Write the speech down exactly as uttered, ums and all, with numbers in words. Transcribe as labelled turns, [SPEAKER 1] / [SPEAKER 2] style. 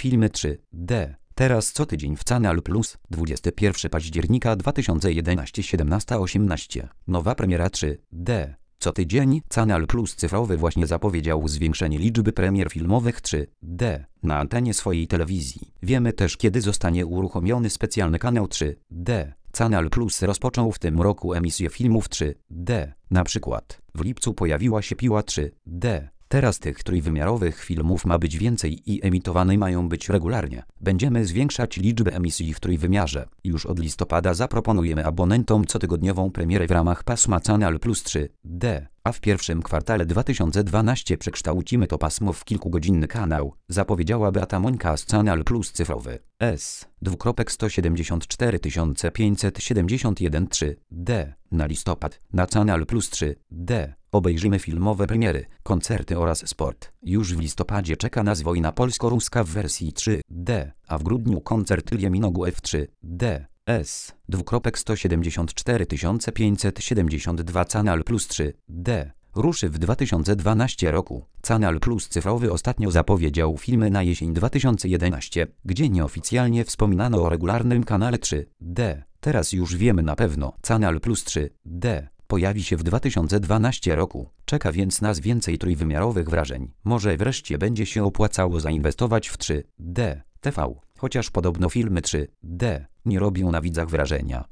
[SPEAKER 1] Filmy trzy D. Teraz co tydzień w Canal Plus. dwudziestego pierwszego października dwa tysiące jedenastego, siedemnasta osiemnaście. Nowa premiera trzy D. Co tydzień Canal Plus cyfrowy właśnie zapowiedział zwiększenie liczby premier filmowych trzy D na antenie swojej telewizji. Wiemy też, kiedy zostanie uruchomiony specjalny kanał trzy D. Canal Plus rozpoczął w tym roku emisję filmów trzy D. Na przykład w lipcu pojawiła się Piła trzy D. Teraz tych trójwymiarowych filmów ma być więcej i emitowane mają być regularnie. Będziemy zwiększać liczbę emisji w trójwymiarze. Już od listopada zaproponujemy abonentom cotygodniową premierę w ramach pasma Canal Plus trzy D, a w pierwszym kwartale dwa tysiące dwunastego przekształcimy to pasmo w kilkugodzinny kanał, zapowiedziała Beata Mońka z Canal Plus cyfrowy. S. sto siedemdziesiąt cztery tysiące pięćset siedemdziesiąt jeden trzy D. Na listopad na Canal Plus trzy D obejrzymy filmowe premiery, koncerty oraz sport. Już w listopadzie czeka nas wojna polsko-ruska w wersji trzy D, a w grudniu koncert Ilie Minogue w trzy D. S. sto siedemdziesiąt cztery tysiące pięćset siedemdziesiąt dwa Canal Plus trzy D ruszy w dwa tysiące dwunastym roku. Canal Plus cyfrowy ostatnio zapowiedział filmy na jesień dwa tysiące jedenastego, gdzie nieoficjalnie wspominano o regularnym kanale trzy D. Teraz już wiemy na pewno, Canal Plus trzy D pojawi się w dwa tysiące dwunastym roku. Czeka więc nas więcej trójwymiarowych wrażeń. Może wreszcie będzie się opłacało zainwestować w trzy D T V, chociaż podobno filmy trzy D nie robią na widzach wrażenia.